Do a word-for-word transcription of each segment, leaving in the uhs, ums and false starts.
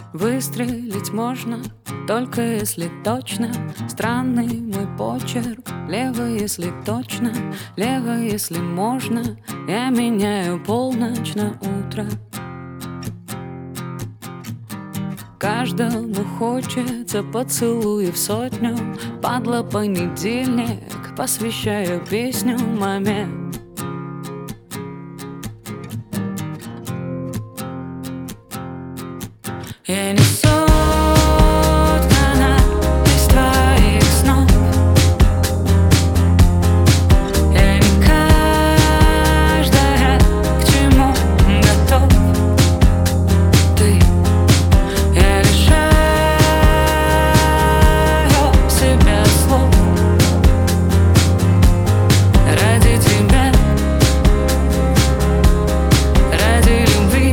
Выстрелить можно, только если точно. Странный мой почерк. Лево, если точно, лево, если можно. Я меняю полночь на утро. Каждому хочется поцелуев сотню. Падла понедельник, посвящаю песню маме. Я не соткана из твоих снов. Я не каждая к чему готов. Ты, я лишаю себя слов ради тебя, ради любви.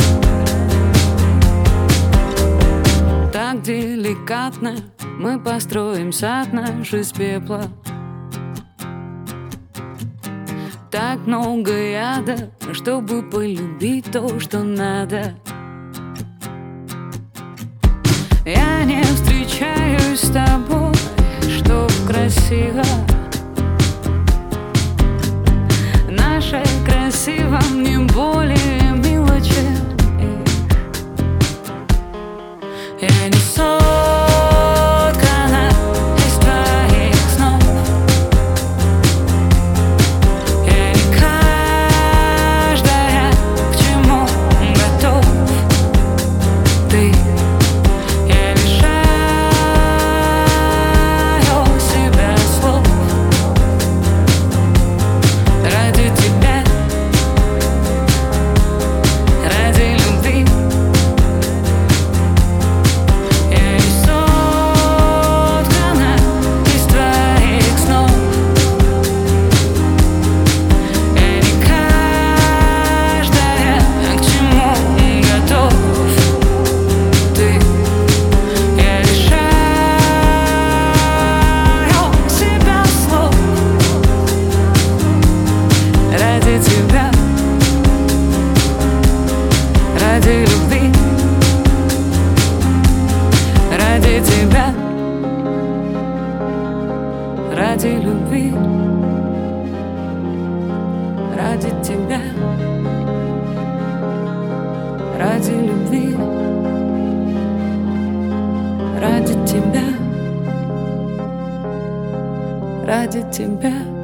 Так деликатно мы построим сад наш из пепла. Так много яда, чтобы полюбить то, что надо. Я не встречаюсь с тобой, чтоб красиво. Наше красиво мне более мило, чем их. Я не соткана из твоих снов. Я не каждая к чему готов. Ты, я лишаю себя слов ради тебя, ради любви. Ради тебя, ради любви, ради тебя, ради любви, ради тебя, ради любви, ради тебя, ради тебя.